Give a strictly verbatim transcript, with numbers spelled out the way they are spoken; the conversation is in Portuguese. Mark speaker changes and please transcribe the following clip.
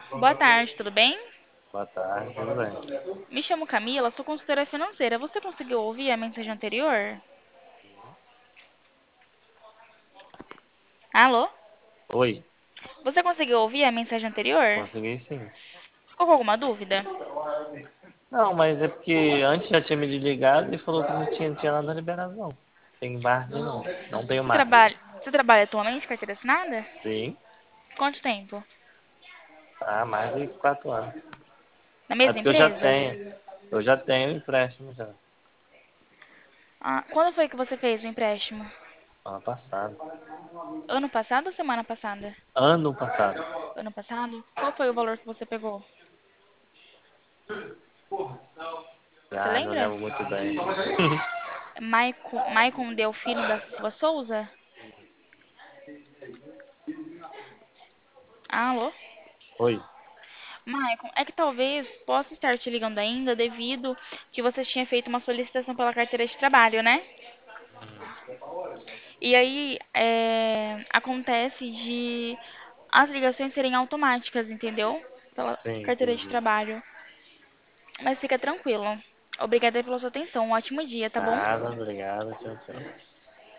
Speaker 1: Boa tarde, tudo bem?
Speaker 2: Boa tarde, tudo bem?
Speaker 1: Me chamo Camila, sou consultora financeira. Você conseguiu ouvir a mensagem anterior?
Speaker 2: Sim.
Speaker 1: Alô?
Speaker 2: Oi,
Speaker 1: Você conseguiu ouvir a mensagem anterior?
Speaker 2: consegui sim.
Speaker 1: Ficou com alguma dúvida?
Speaker 2: Não, mas é porque antes já tinha me ligado e falou que não tinha, não tinha nada liberado, não. Tem margem, não. Não tenho
Speaker 1: Você
Speaker 2: margem.
Speaker 1: trabalha, você trabalha atualmente, carteira assinada?
Speaker 2: Sim,
Speaker 1: Quanto tempo?
Speaker 2: há mais de quatro anos.
Speaker 1: Na
Speaker 2: É
Speaker 1: mesma
Speaker 2: porque eu já
Speaker 1: empresa?
Speaker 2: tenho, eu já tenho empréstimo já.
Speaker 1: Ah, quando foi que você fez o empréstimo?
Speaker 2: Ano passado.
Speaker 1: Ano passado ou semana passada?
Speaker 2: Ano passado.
Speaker 1: Ano passado? Qual foi o valor que você pegou? Você
Speaker 2: Ah, não
Speaker 1: lembra?
Speaker 2: lembro muito bem.
Speaker 1: Maicon, Maicon Delfino da Silva Souza? Alô?
Speaker 2: Oi.
Speaker 1: Maicon, é que talvez possa estar te ligando ainda devido que você tinha feito uma solicitação pela carteira de trabalho, né? E aí é, acontece de as ligações serem automáticas, entendeu? Pela
Speaker 2: Sim,
Speaker 1: carteira de
Speaker 2: entendi.
Speaker 1: trabalho. Mas fica tranquilo. Obrigada pela sua atenção. Um ótimo dia, tá bom?
Speaker 2: Nada, obrigado. Tchau, tchau.